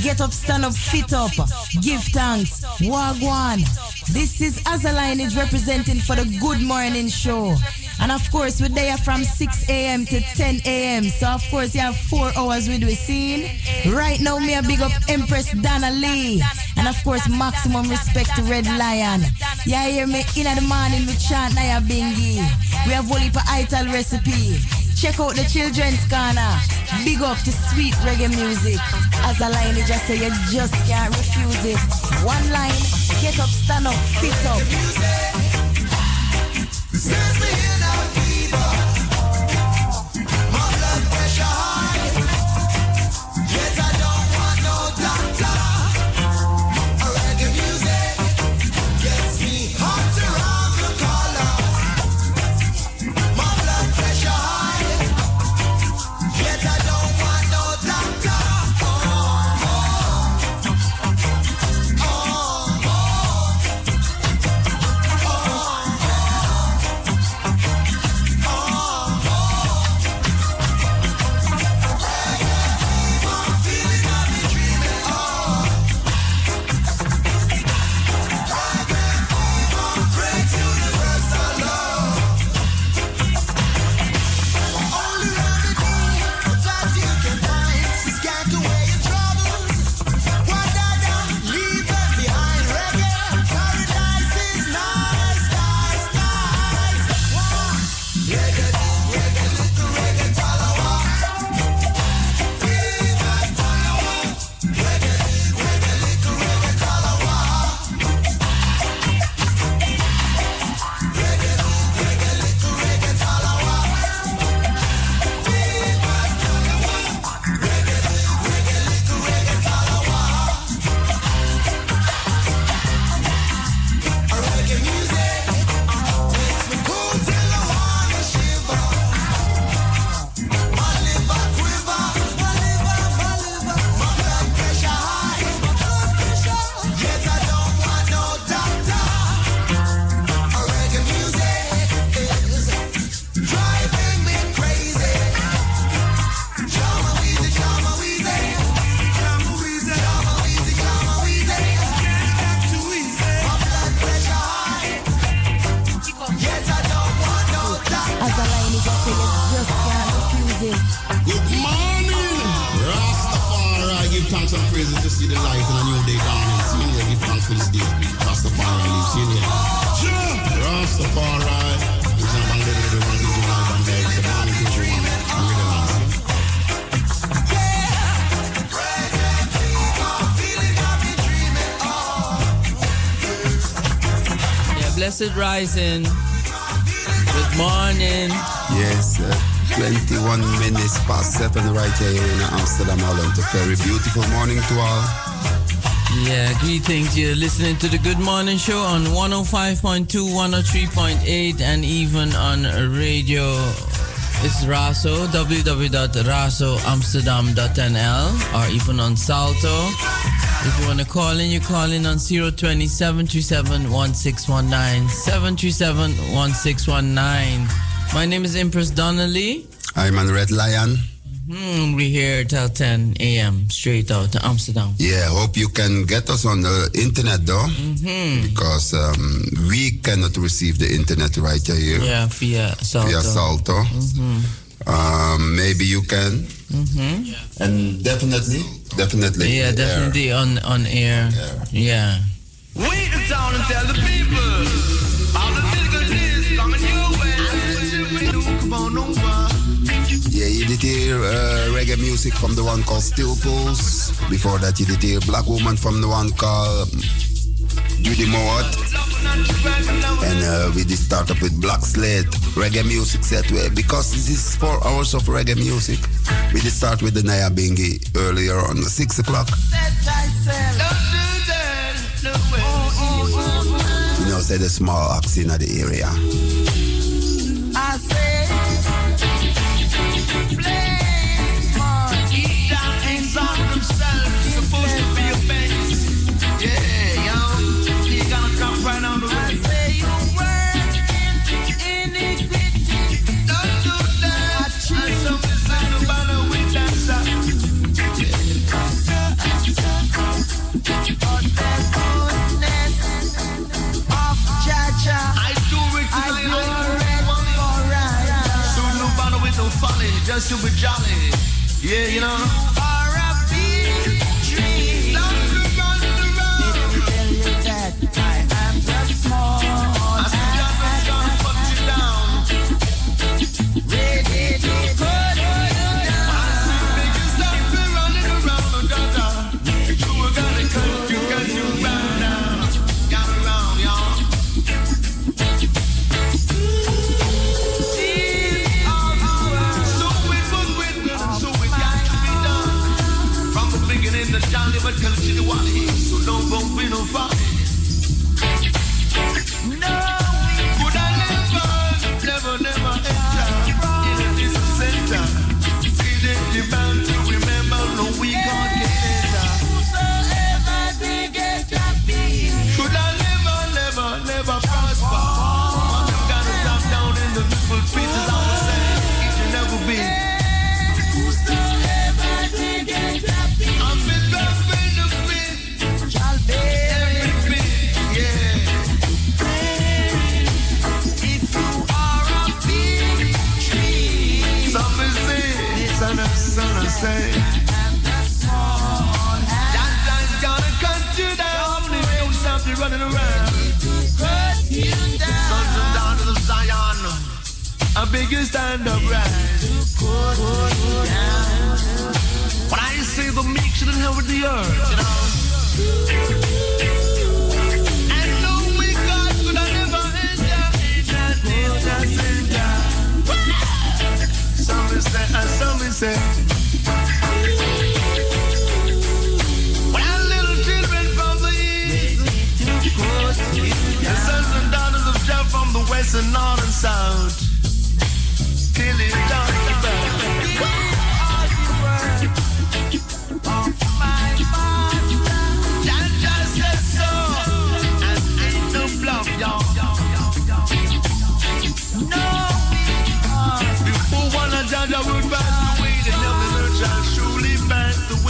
Get up, stand up, fit up. Give thanks. Wagwan. This is Azaline is representing for the Good Morning Show. And of course, we're there from 6 a.m. to 10 a.m. So of course, you have 4 hours with the scene. Right now, me a big up Empress Donna Lee. And of course, maximum respect to Red Lion. You hear me in the morning with chant Naya Bingi. We have Wally for Ital recipe. Check out the children's corner. Big up to sweet reggae music. As a line, it just say you just can't refuse it. One line, get up, stand up, fit up. Sends me in a fever. My blood pressure high. Yet I don't want no doctor. Reggae music gets me hot around the collar. My blood pressure high. Yet I don't want no doctor. Blessed Rising. Good morning. Yes, 21 minutes past 7 right here in Amsterdam, Holland. A very beautiful morning to all. Yeah, greetings. You're listening to the Good Morning Show on 105.2, 103.8, and even on radio. It's Raso, www.rasoamsterdam.nl, or even on Salto. If you want to call in, you call in on 020-737-1619, 737-1619. My name is Empress Donnelly. I'm on Red Lion. We're here till 10 a.m. straight out to Amsterdam. Yeah, hope you can get us on the internet though. Because we cannot receive the internet right here. Yeah, via Salto. Via Salto. Maybe you can. Yeah. And definitely. Yeah, definitely on air. Yeah. We in town and tell the people all the niggas is coming your way. Come on over. Yeah, you did hear reggae music from the one called Steel Pulse. Before that, you did hear Black Woman from the one called Judy Mowat. And we did start up with Black Slate, reggae music set way. Because this is 4 hours of reggae music, we did start with the Naya Bingi earlier on 6 o'clock. You know, say the small ox in the area. I say, play smart. Each down inside themselves is supposed to be a bench. Yeah, yo, you gonna come right on the way. I say you work in iniquity. Don't do that. I choose some design about a with that stuff. just to be jolly. Yeah, you know. Are a big tree. Let me tell you that I am just small. I see that the sun put you down. Ready to put you down. I see big stuff running around the gutter. You were gonna cut you cause you bound down. Got around, y'all. In the jolly but continually, so don't go be no fun. No, could I never enter in this center? See the bound to remember, no we can't get enter. Whosoever they get happy. Could I never prosper? But I'm gonna stop down in the little pieces I was saying, it should never be. Whosoever they get happy. Son say, Jaja's gonna cut you down if you don't stop you running around. Sons and daughters of Zion, I beg you stand up right. When I say the meek should inherit the earth, you know. And no weak God could I never enter. Some say, well, little children from the east, the sons and daughters of Jah from the west and north and south, till it talks about my master. Jah says so, and ain't no bluff, y'all. No, before one of Jah would pass away, the devil shall surely pass away.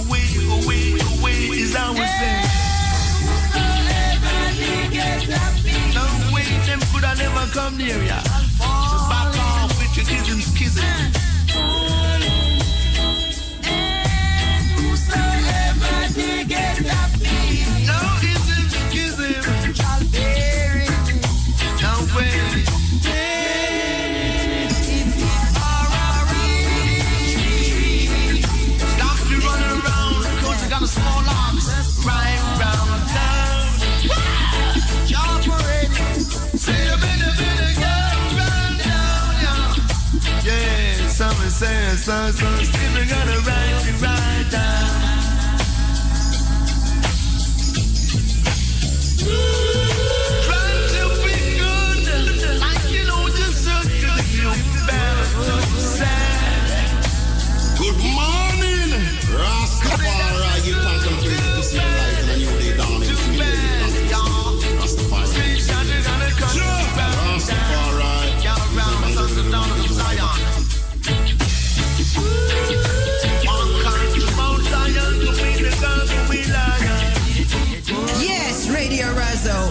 Is that what says? No way, them could have never come near ya. So back off with your kissing. And whosoever they get happy. No kissing. Shall bear it. No way. Got a small arms, right round town. Job already. Say a bit, go round down, yeah. Yeah, someone says, so, still gonna write you right down. Trying to be good, like you know, just so good, you better to sad. Good morning, Rastafari. You contemplate to see life and a new day dawning. Rastafari. Yes, Radio Razo.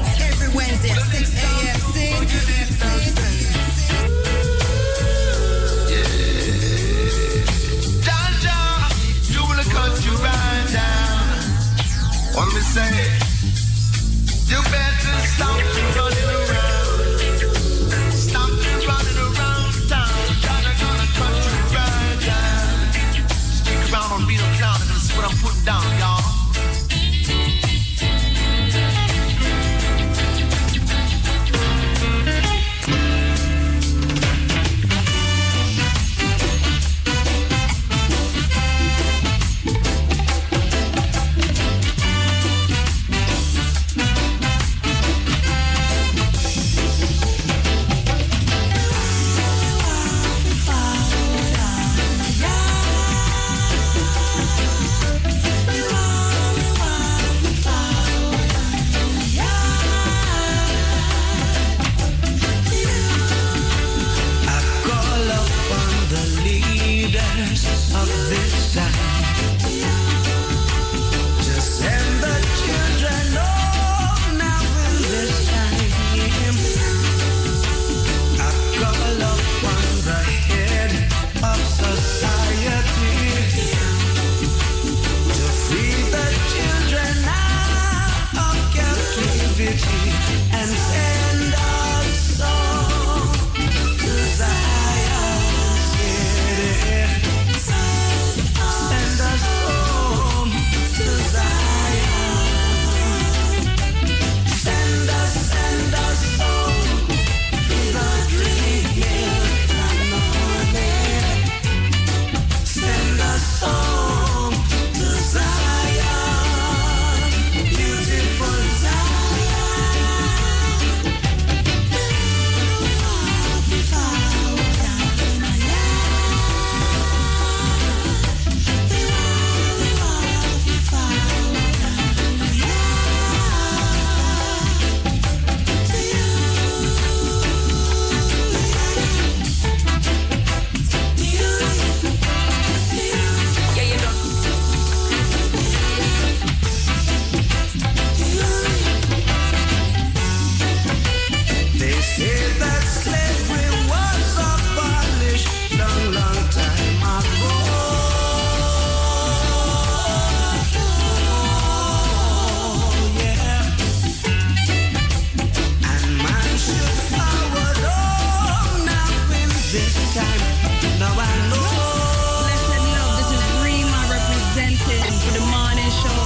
time. Now I know. Blessed love, this is Rima representing for the morning show.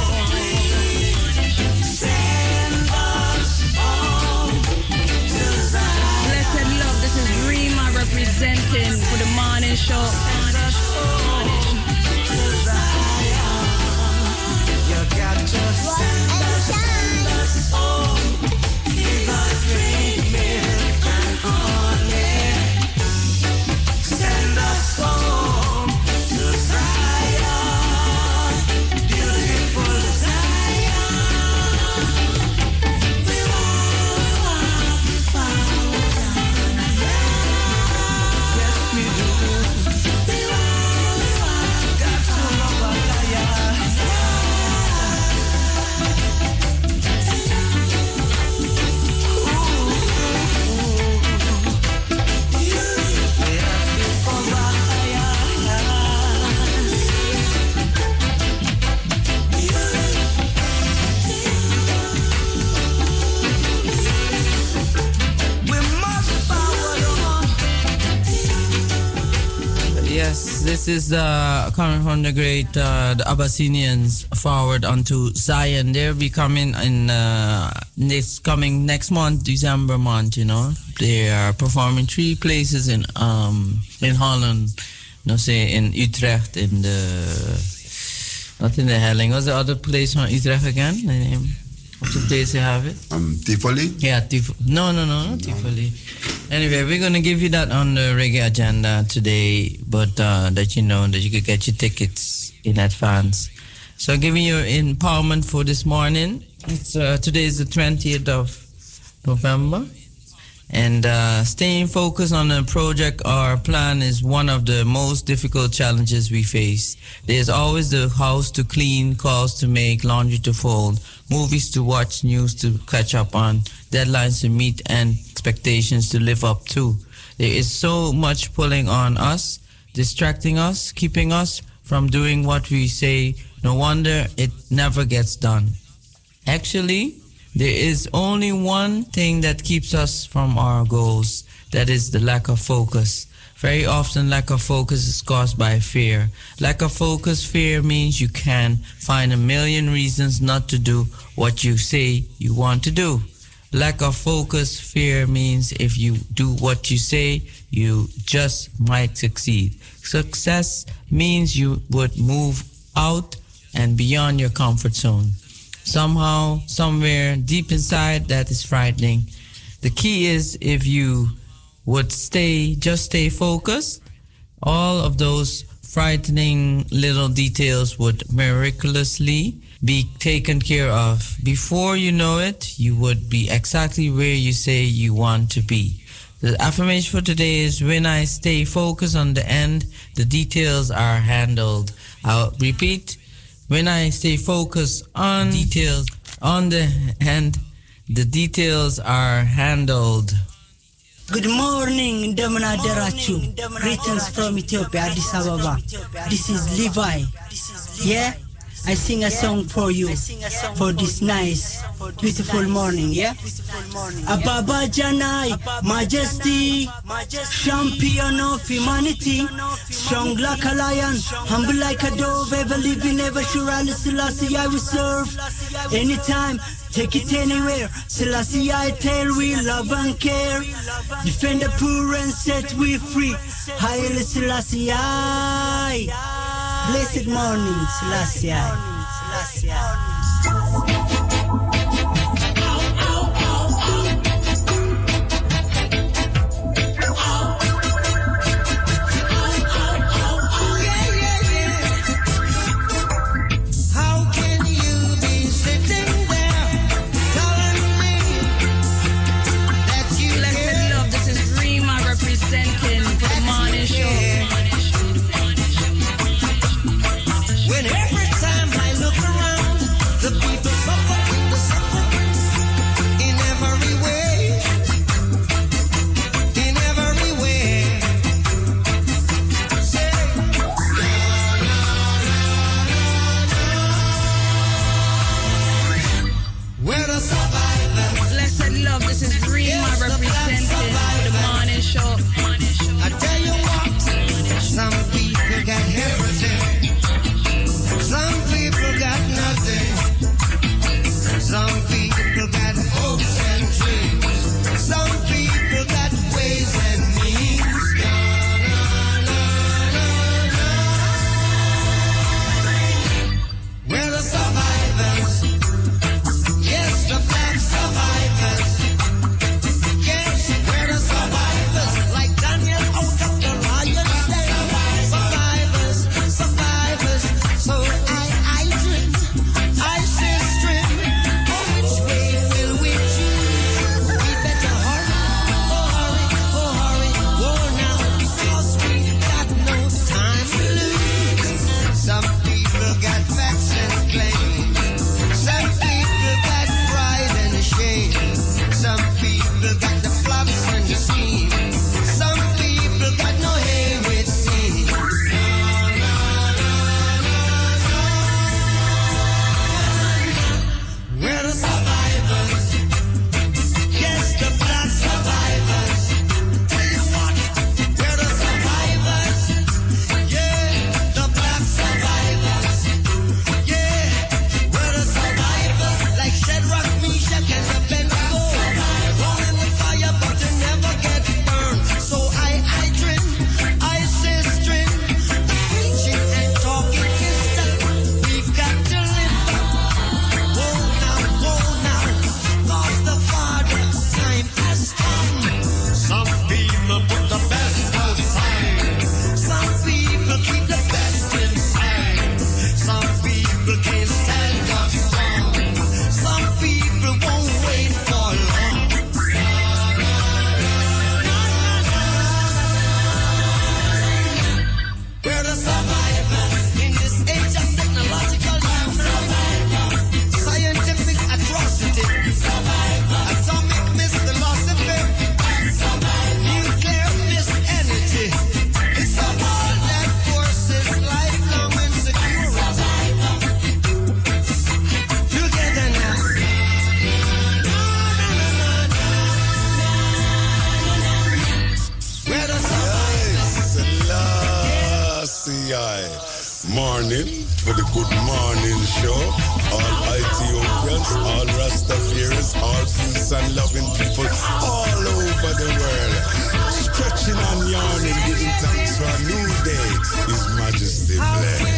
Send us home to Zion. Blessed love, this is Rima representing for the morning show. Send us home to Zion. You got to send us home. Give us great milk and honey. Send us home to Zion, beautiful Zion. We want to follow Zion. Yes, we do. We want got to love Zion. Yes, this is coming from the great the Abyssinians forward onto Zion. They'll be coming in next month, December month. You know, they are performing 3 places in Holland. No, say in Utrecht, in the not in the Helling. What's the other place from Utrecht again? The name of the place you have it? Tivoli? Yeah, Tivoli. No, not Tivoli. Anyway, we're going to give you that on the reggae agenda today, but that you know that you could get your tickets in advance. So giving you empowerment for this morning. It's today is the 20th of November. And staying focused on a project or plan is one of the most difficult challenges we face. There's always the house to clean, calls to make, laundry to fold, movies to watch, news to catch up on, deadlines to meet, and expectations to live up to. There is so much pulling on us, distracting us, keeping us from doing what we say. No wonder it never gets done. Actually, there is only one thing that keeps us from our goals. That is the lack of focus. Very often, lack of focus is caused by fear. Lack of focus, fear means you can find a million reasons not to do what you say you want to do. Lack of focus, fear means if you do what you say, you just might succeed. Success means you would move out and beyond your comfort zone. Somehow, somewhere deep inside, that is frightening. The key is if you would just stay focused, all of those frightening little details would miraculously be taken care of. Before you know it, you would be exactly where you say you want to be. The affirmation for today is when I stay focused on the end, the details are handled. I'll repeat. When I stay focused on details on the end, the details are handled. Good morning, Damana Derachu. Greetings from Ethiopia, Addis Ababa. This is Levi. Yeah? I sing a song for you for this nice, beautiful morning, yeah? Ababa Janai, Majesty, champion of humanity, strong like a lion, humble like a dove, ever living, ever sure, and Selassie I will serve. Anytime, take it anywhere, Selassie I tell we love and care. Defend the poor and set we free, Haile Selassie I. Blessed morning, Selassie. How can you be sitting there telling me that you Blessed love, this is Rima representing for the morning show. when every time I look around, the people suffer Morning for the good morning show. All Ethiopians, all Rastafarians, all peace and loving people all over the world. Stretching and yawning, giving thanks for a new day. His Majesty bless.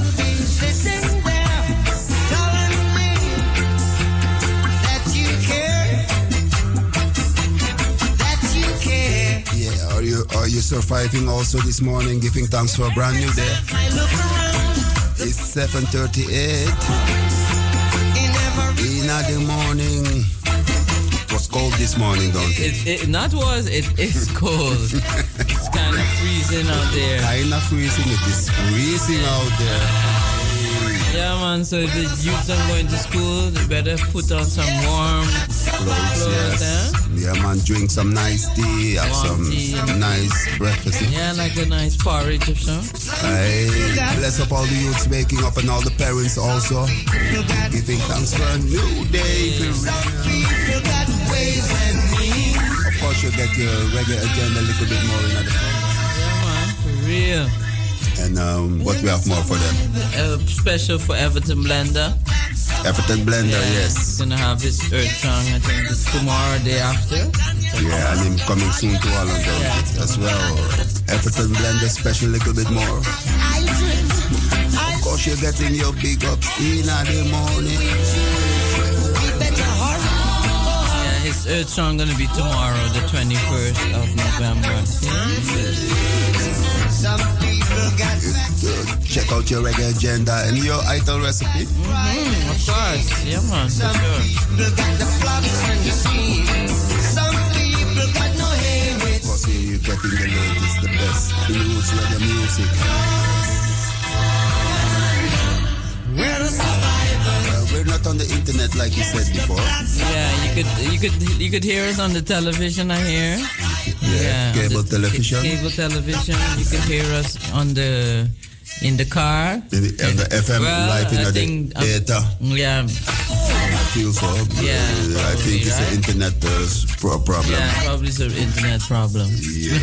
Are you surviving also this morning, giving thanks for a brand new day? It's 7:38 in the morning. It was cold this morning, don't it? It is cold. It's kind of freezing out there. Kind of freezing. It is freezing out there. Yeah, man. So if the youths are going to school, they better put on some warm clothes. Yes. Yeah, man. Drink some nice tea. Have some nice breakfast. Yeah, like a nice porridge or so. Hey, bless up all the youths waking up and all the parents also. Giving thanks for a new day. Of course, you'll get your reggae agenda a little bit more in the Yeah, man. For real. And what we have more for them? Special for Everton Blender. Everton Blender, yes. He's gonna have his Earth song, I think it's tomorrow, day after. Yeah, and him coming soon to all of them as well. Everton Blender special a little bit more. Of course, you're getting your big ups in the morning. Yeah, his Earth song gonna be tomorrow, the 21st of November. Some people got check out your reggae agenda and your idol recipe. Of course, yeah, man, for sure. People got the flops and the schemes. Some people got no hair. Of course, here you're getting the latest, the best in roots reggae music. We're the survivors. We're not on the internet like you said before. Yeah, you could hear us on the television. I hear. Yeah, cable television. Cable television. You can hear us in the car. In the FM live in the data. Yeah. I feel so. Yeah. I think it's an internet problem. Yeah, probably it's an internet problem. Yeah.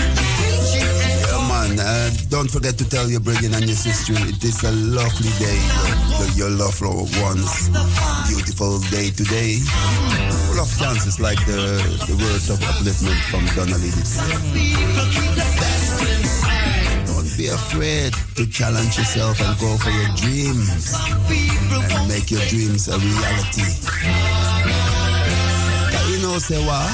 Man, don't forget to tell your brother and your sister it is a lovely day. Your loved ones, beautiful day today. Full of chances like the words of upliftment from Donnelly. Don't be afraid to challenge yourself and go for your dreams and make your dreams a reality. You know, say what?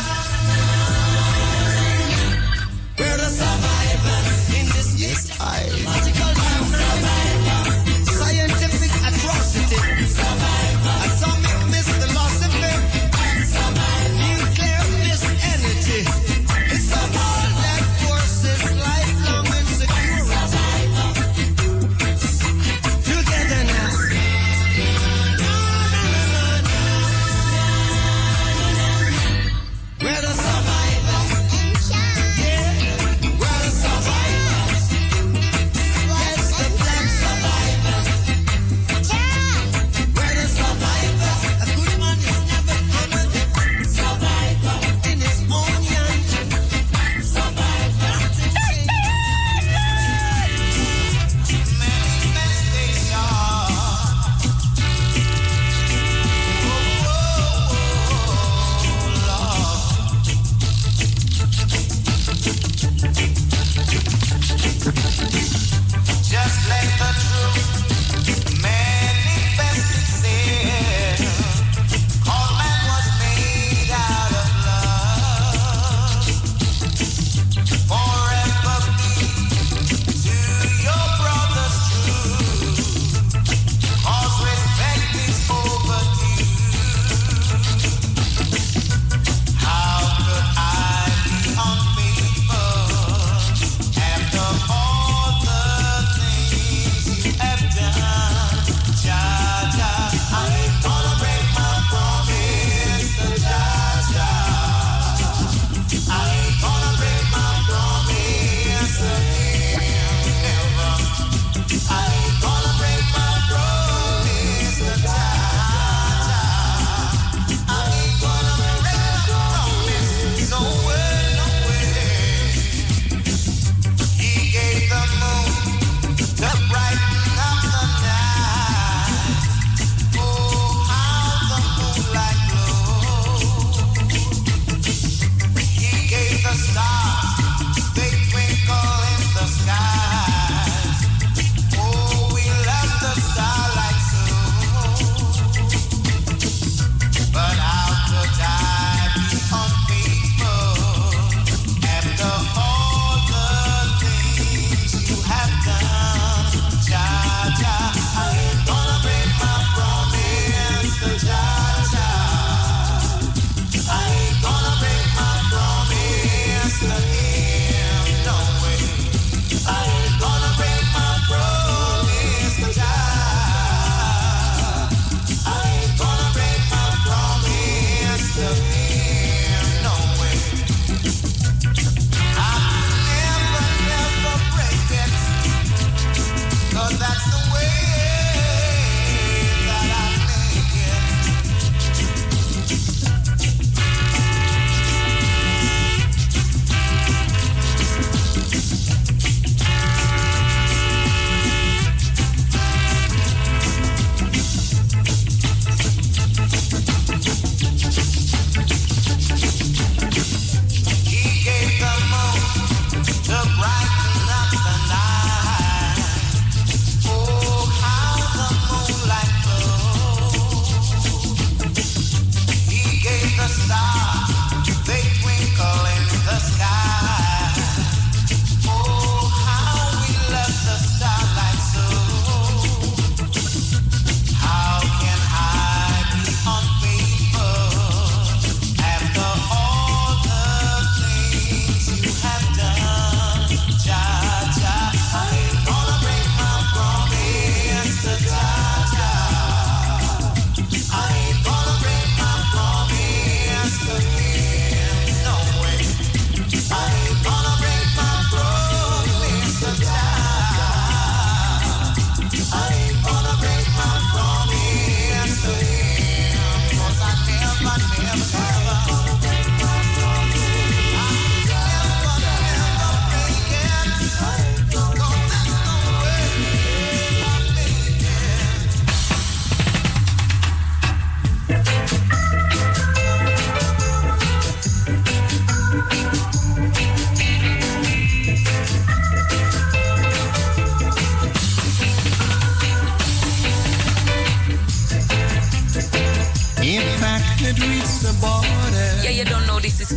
We're the survivors in this magical scientific atrocity. Atomic missile philosophy, nuclear missile energy. It's a world that forces lifelong insecurity. Together now. We're the survivors. Yeah, we're the survivors.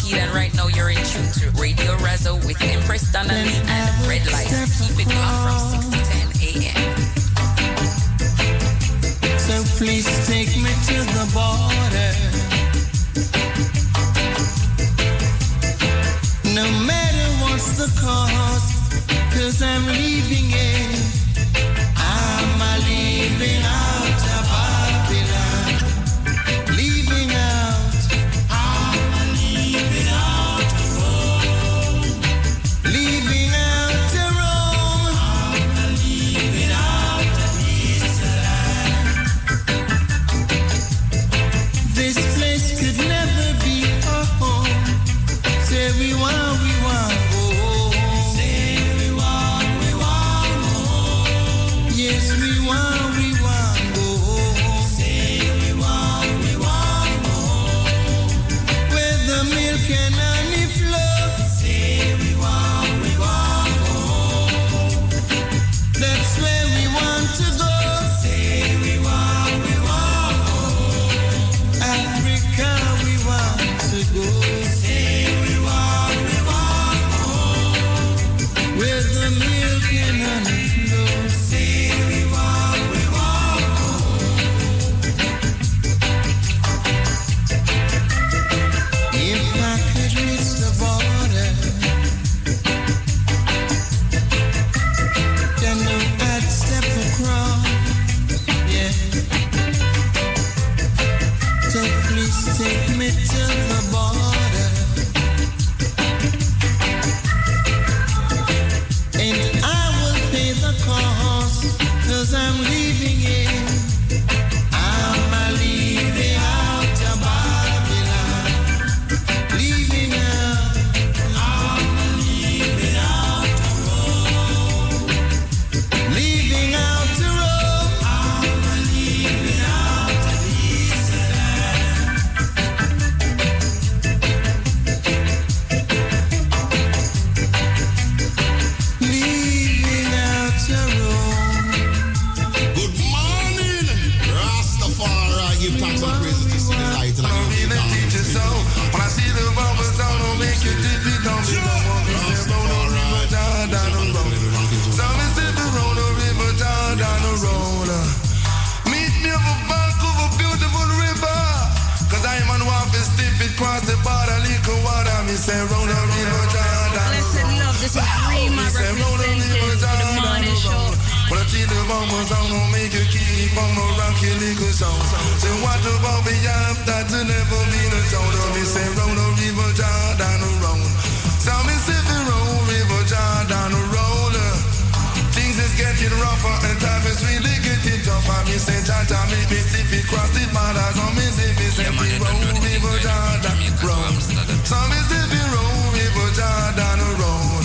Keith, and right now you're in tune to Radio Razzle with Empress Donnelly and Red Light. Keep it locked from 6 to 10 a.m. So please take me to the border. No matter what's the cost, 'cause I'm leaving it. I'm leaving out of Babylon. Leaving out. I'm leaving out of Rome. Leaving out of Rome. I'm leaving out of Israel. This place could never be a home. Say we want go home. Say we want go home. Yes, we want go home. Say we want go home. Where the milk and honey flow. Say we want go home. That's where we want to go. Say we want go home. Africa, we want to go. Where the milk and honey flow. Say we want home. If I could reach the border, then I'd step across. Yeah. So please take me to the border. And I will pay the cost, 'cause I'm leaving it. I'm leaving out of Babylon. Leaving out. I'm leaving out of Rome. Leaving out of Rome. I'm leaving out of Israel. Leaving out of Rome. Good morning, Rastafari. Give thanks and praises to see the light and I'm the gonna teach you so. When I see the bubbles, I don't make you dip it down. You don't want me to roll the river down the road. So me sit the roll the river down the road. Meet me up a bank of a beautiful river. 'Cause I'm on one to step it cross the border, little water. Me say roll the river down the Blessed road. love, this is Rima representing for the morning show. When I see the bubbles, I don't make you keep on the rocky little song. Say what about me up that to never be the sound of me say roll the river down the road. So me say the roll river down the road. Things is getting rougher and time is really getting tougher. Me say Jaja make me see it cross the borders. On me say the roll river down the road. So me say the roll river down the road.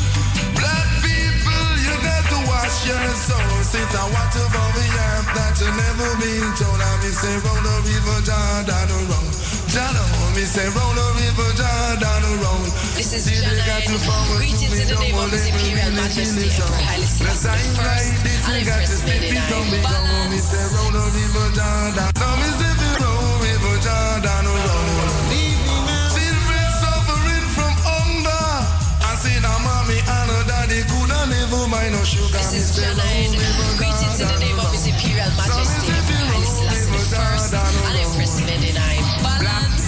Black people, you got to wash your soul. Sit and watch above the yap that you never been told. I me say roll the river down the road. Jana, me say roll the river down the road. This is Jana and greetings in the name of His Imperial Majesty Emperor Haile Selassie I and Empress Medinai Balance. Me say roll the river down. So me say the roll river down the road. Children suffering from hunger. I see the mommy and her daddy coulda never mind no sugar. This is Jana and greetings in the name of His Imperial Majesty Emperor Haile Selassie I and Empress Medinai Balance.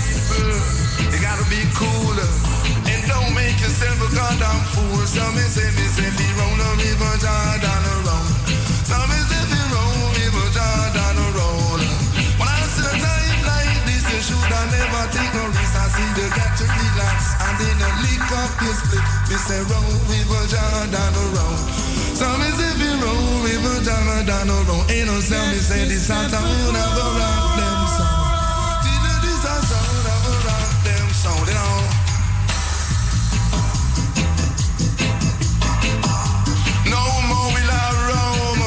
You gotta be cool and don't make yourself a goddamn fool. So me say be roll the river down the road. So me say be roll river down the road. When I see a time like this, you shoulda never take no risk. I see you got to relax and then lick up your split. Me say roll river down the road. So me say be roll river down the road. Ain't no sound me say this a town of a rock them sound. This a sound of a rock them sound. You know. No more will I roam.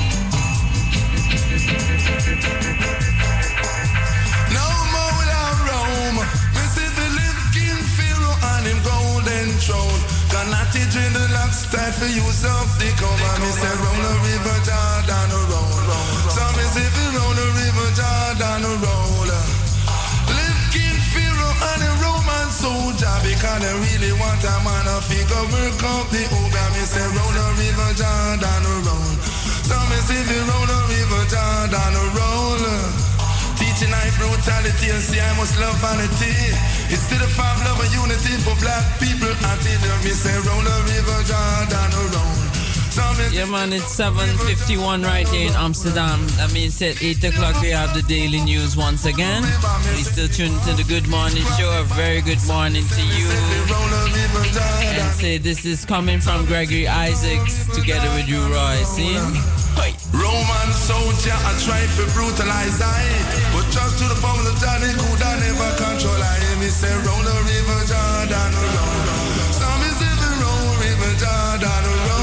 No more will I roam. We see the living King Pharaoh and him golden throne. Canati dream the locks tight for use of the cover. Me say round the river down the road. So me say we round the river down the road. Live King Pharaoh and a Roman soldier. because they really want a man to figure work up the Uber. Me say round the river Jordan around. So me see the round the river Jordan around. Teaching I brutality and say I must love vanity. Instead of five love and unity for black people, I tell them me say round the river Jordan around. Yeah, man, it's 7:51 right here in Amsterdam. That means at 8 o'clock we have the daily news once again. Please still tune to the Good Morning Show. A very good morning to you. And say this is coming from Gregory Isaacs together with you, Roy. See? Roman soldier, I try to brutalize I. But just to the power of Johnny, could I never control I. Me say round the river Jordan around. Some is in the round river Jordan around.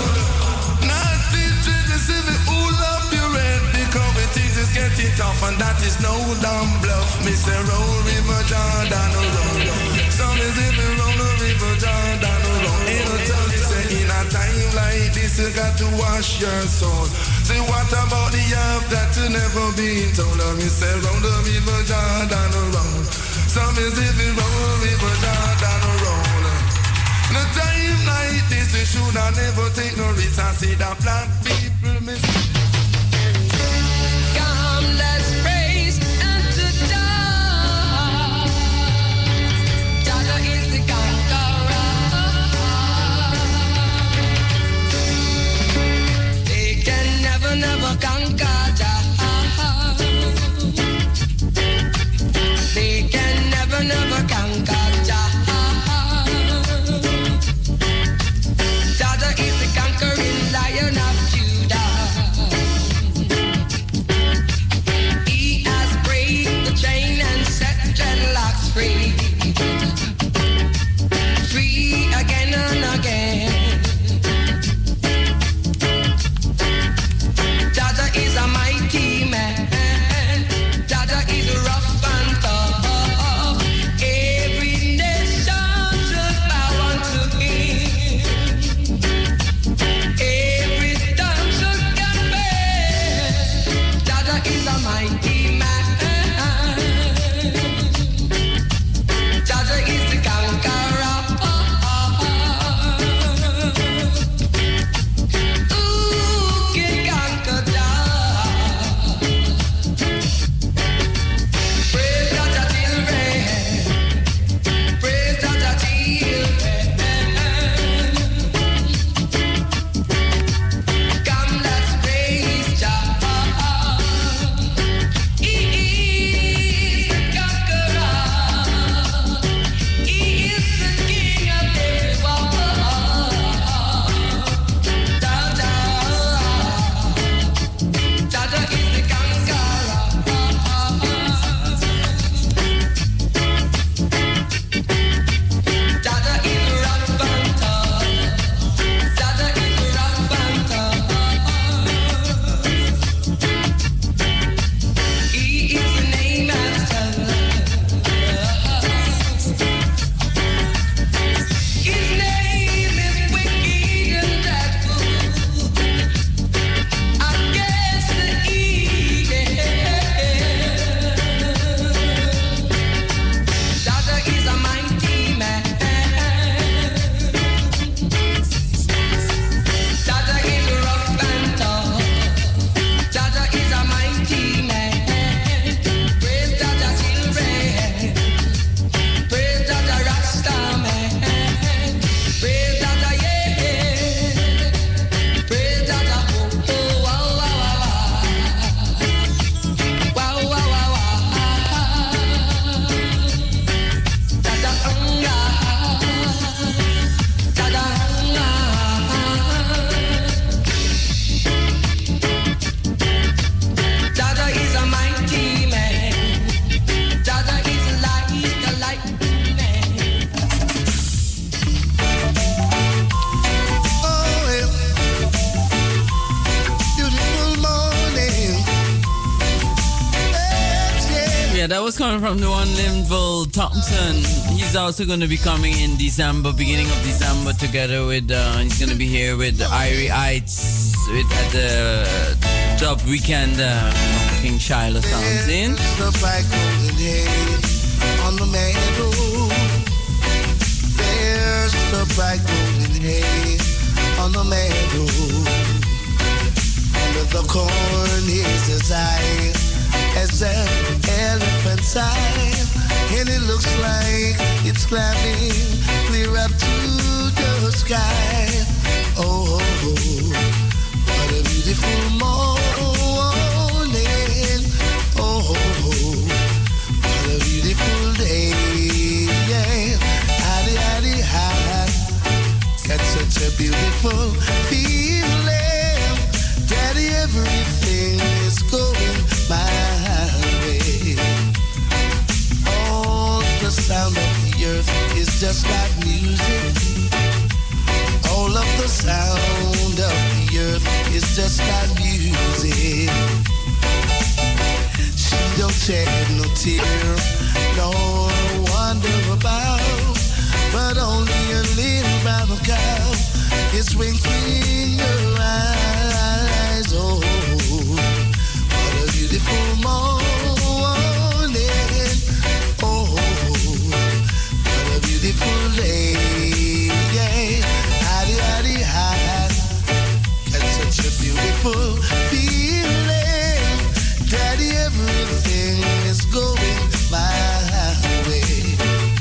Getting tough and that is no dumb bluff. Mr. Roll River Jordan around. Some is even round the River Jordan around. Ain't no tell me say in a time like this you got to wash your soul. Say what about the help that you never been told? Me say round the River Jordan around. Some is even round the River Jordan around. In a time like this you should have never take no risks. I see that black people miss. Let's praise and to die. Jaja is the conqueror. They can never, never conquer Jaja. They can never, never conquer Jaja. Jaja is the conquering lion of Judah. Free, free again and again. Jaja is a mighty man. Jaja is rough and tough. Every nation should bow unto him. Every tongue should confess. Jaja is a mighty man. Jaja is the conqueror. Who can conquer Jah? Praise Jaja children. Praise Jaja children. Come, let's praise Jah. He is the conqueror. That was coming from the one Linville Thompson. He's also going to be coming in December, beginning of December, together with, he's going to be here with Irie Heights at the Dub Weekend from King Shiloh Sounds in. On the meadow, the bright golden hay on the meadow, and the corn is as high as an elephant's eye, and it looks like it's climbing clear up to the sky. Oh, what a beautiful morning. Oh, what a beautiful day. Yeah, howdy, howdy, howdy. Got such a beautiful feeling. Daddy, everything is going my way. All the sound of the earth is just like music. All of the sound of the earth is just like music. She don't shed no tear, nor wonder about, but only a little brown cow is winking her eyes. Oh, what a beautiful morning. Oh, what a beautiful day. Yeah, howdy, howdy, howdy. That's such a beautiful feeling. Daddy, everything is going my way.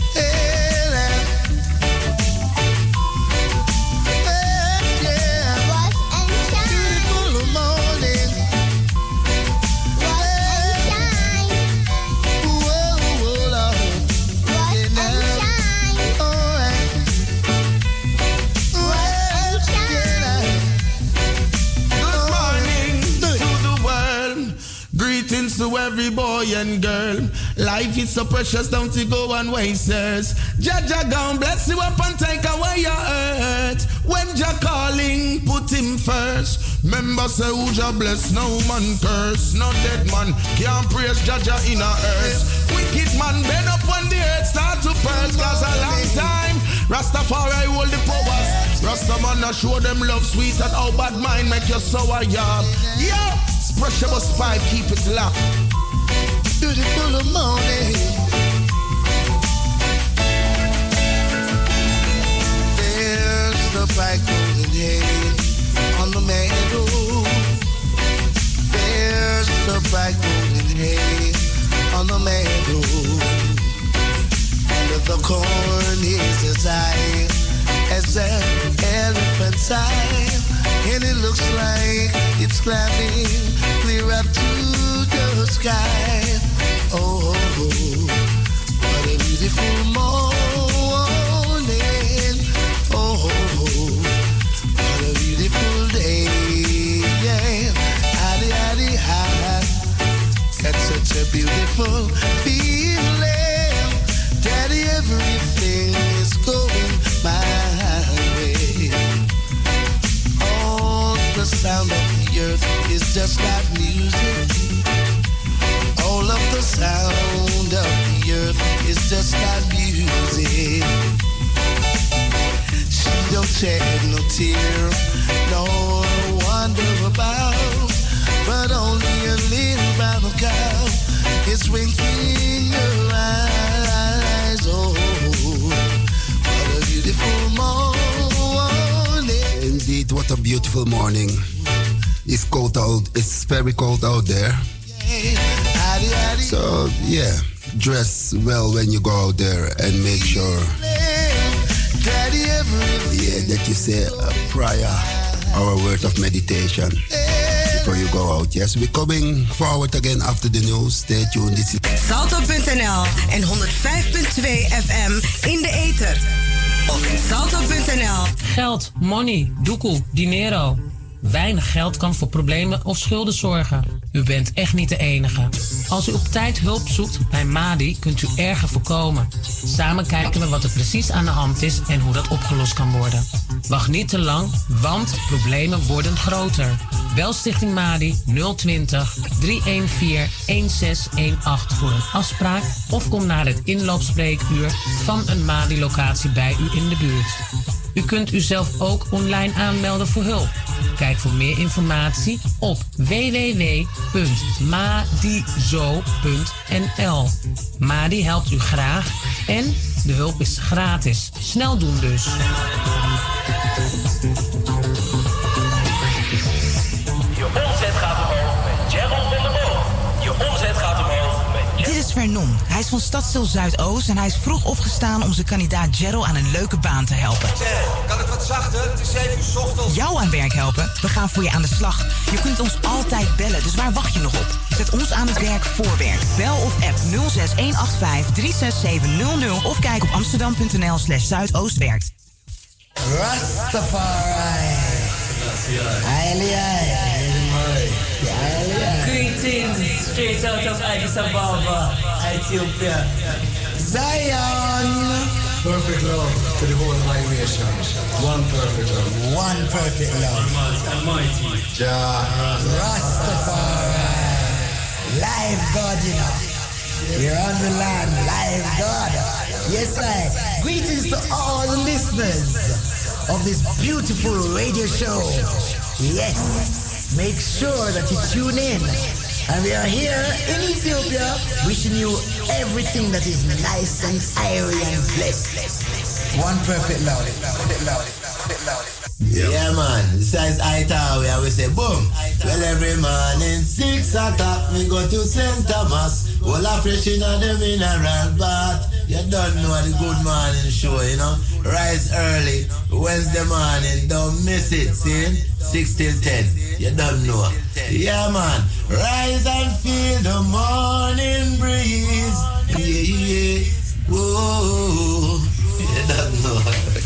To every boy and girl, life is so precious, don't you go and waste it. Jah gon' bless you up and take away your hurt. When Jah calling, put him first. Remember say who Jah bless, no man curse. No dead man can't praise Jah in a earth. Wicked man bend up when the earth start to burst. Cause a long time Rastafari hold the powers. Rastaman a show them love sweet and how bad mind make you sour, yeah. Yeah. Pressure bus 5, keep it locked. Beautiful morning. There's the bright golden hay on the meadow. There's the bright golden hay on the meadow, and the corn is as high as an elephant's eye, and it looks like it's climbing clear up to the sky. Oh, what a beautiful morning. Oh, what a beautiful day. Yeah, howdy, howdy, howdy. Got such a beautiful feeling. Daddy, everything is going my way. The sound of the earth is just like music. All of the sound of the earth is just like music. She don't shed no tear, no wonder about, but only a little brown cow is winking her eyes. Oh, what a beautiful morning. Indeed, what a beautiful morning. It's cold out. It's very cold out there. So yeah, dress well when you go out there and make sure that you say a prayer or a word of meditation before you go out. Yes, we're coming forward again after the news. Stay tuned. This is Salto.nl en 105.2 FM in de ether. Of in Salto.nl. Geld, money, doekoe, dinero. Weinig geld kan voor problemen of schulden zorgen. U bent echt niet de enige. Als u op tijd hulp zoekt bij Madi, kunt u erger voorkomen. Samen kijken we wat er precies aan de hand is en hoe dat opgelost kan worden. Wacht niet te lang, want problemen worden groter. Bel Stichting Madi 020 314 1618 voor een afspraak of kom naar het inloopspreekuur van een Madi-locatie bij u in de buurt. U kunt uzelf ook online aanmelden voor hulp. Kijk voor meer informatie op www.madizo.nl. Madi helpt u graag en De hulp is gratis. Snel doen dus. Je omzet gaat omhoog met Gerald van der Boog. Je omzet gaat omhoog met Dit is Vernon. Hij is van Stadsdeel Zuidoost en hij is vroeg opgestaan om zijn kandidaat Gerald aan een leuke baan te helpen. Kan het wat zachter? Het is 7 uur 's ochtends. Jou aan werk helpen? We gaan voor je aan de slag. Je kunt ons altijd bellen, dus waar wacht je nog op? Zet ons aan het werk voor werk. Bel of app 06185 36700 of kijk op amsterdam.nl/Zuidoostwerkt. Rastafari. Greetings, straight out of Addis Ababa, Ethiopia. Zion. Perfect love to the whole of my nation. One perfect love. One perfect love. Almighty. Rastafari. Live God, you know. We're on the land, live God. Yes, I. Greetings to all the listeners of this beautiful radio show. Yes. Make sure that you tune in. And we are here in Ethiopia wishing you everything that is nice and airy and blessed. One perfect love. Yeah, man. Besides Italy, we say boom. Well, every morning 6 o'clock, we go to St. Thomas. All a fresh in the mineral bath. You don't know the good morning show, you know. Rise early, Wednesday morning, don't miss it, see? 6 till 10, you don't know. Yeah, man. Rise and feel the morning breeze. Yeah. Whoa. You don't know.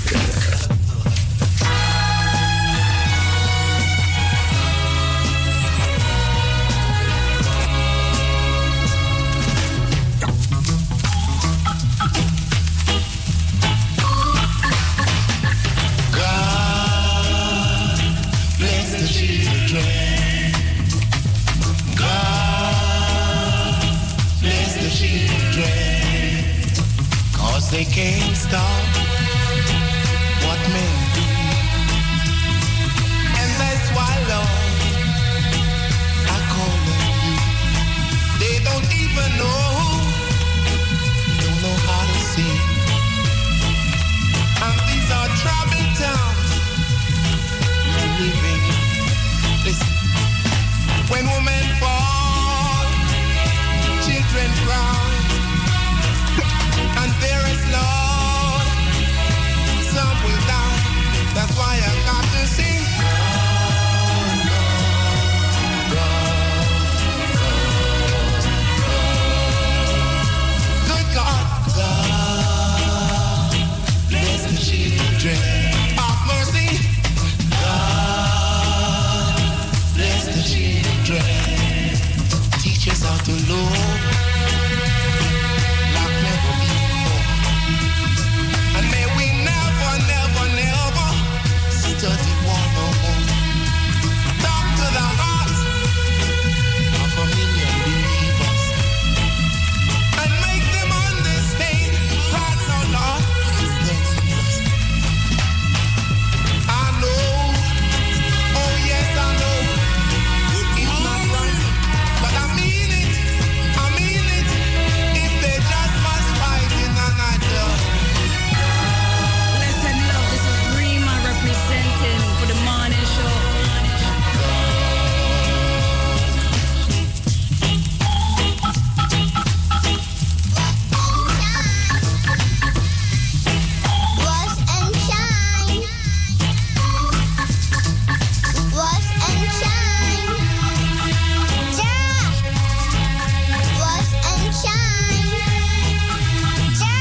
They can't stop what men do, and that's why, Lord, I call on you. They don't even know how to sing. And these are troubled times we're living. Listen, when women fall, children cry. And there is Lord, some will die. That's why I got to sing. Good God, God, bless the children of mercy. God, bless the children. Teach us how to love. Study one on one. Talk to the heart of a million believers and make them understand. Right now, Lord, I know. Oh yes, I know. It's not right, but I mean it. I mean it. If they just must fight in a nightclub. Presenting for the morning show. Wash and shine. Wash and shine. Ja. Wash and shine. Ja.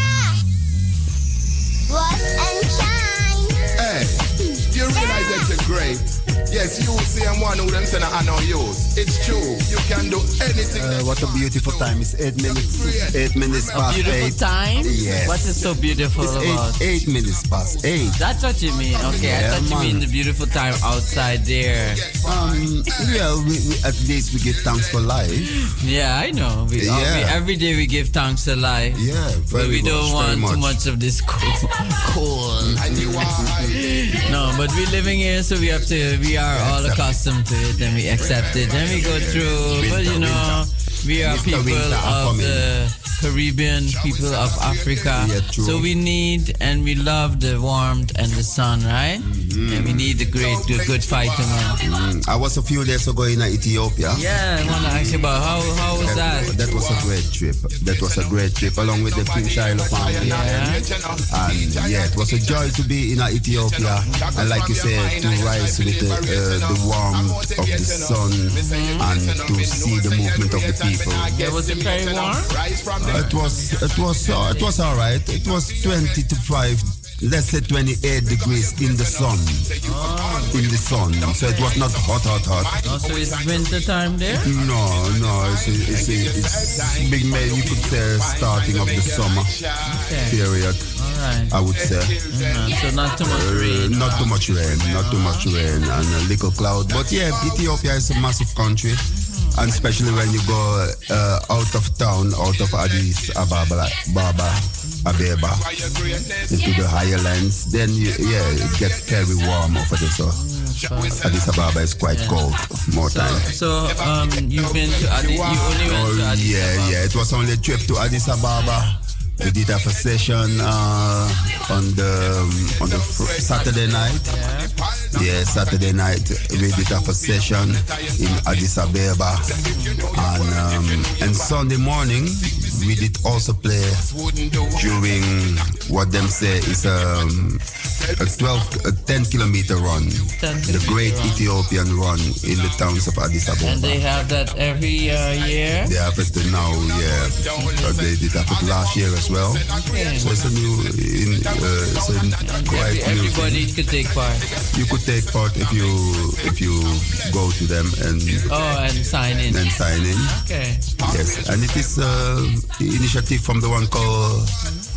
Wash and shine. Hey. You realize that you're great. Yes, you see I'm one who them say I know you. It's true. You can do anything. What a beautiful time. It's 8 minutes A past 8. beautiful time? Yes. What is so beautiful it's about? 8 minutes past 8. That's what you mean. Okay, Yeah, I thought you man. mean the beautiful time outside there. Yeah, we at least we give thanks for life. Yeah, I know. Every day we give thanks to life. Yeah, but we don't want very too much. much of this cold. No, but we're living here, so we are all accustomed to it, and we accept it, and we go through. But you know, we are Mr. people Winter are of coming. the Caribbean people of Africa. Yeah, true. So we need and we love the warmth and the sun, right? And we need the good vitamin. I was a few days ago in Ethiopia. Yeah, I want to ask you about how was that? That was a great trip. That was a great trip along with the King Shiloh family. Yeah. And yeah, it was a joy to be in Ethiopia. And like you said, to rise with the warmth of the sun and to see the movement of the people. Yeah, was it very warm? It was all right. It was 20 to 5. Let's say 28 degrees in the sun. In the sun. So it was not hot. Oh, so it's winter time there? No. It's big, maybe you could say starting of the summer period. All right. I would say. So not too much rain. Not too much rain and a little cloud. But yeah, Ethiopia is a massive country. And especially when you go out of town, out of Addis Ababa, into the higher lands, then it gets very warm over there. So Addis Ababa is quite cold more time. So you've been to Addis? You only went to Addis Ababa? Yeah. It was only a trip to Addis Ababa. We did have a session on the Saturday night. Yeah, Saturday night we did have a session in Addis Ababa, and Sunday morning we did also play during what them say is a 10-kilometer run, the Great Ethiopian Run in the towns of Addis Ababa. And they have that every year? They have it now, yeah. They did have it last year as well. Okay. So it's a new, quite new. Everybody could take part. You could take part if you go to them and sign in. Okay. Yes, and it is the initiative from the one called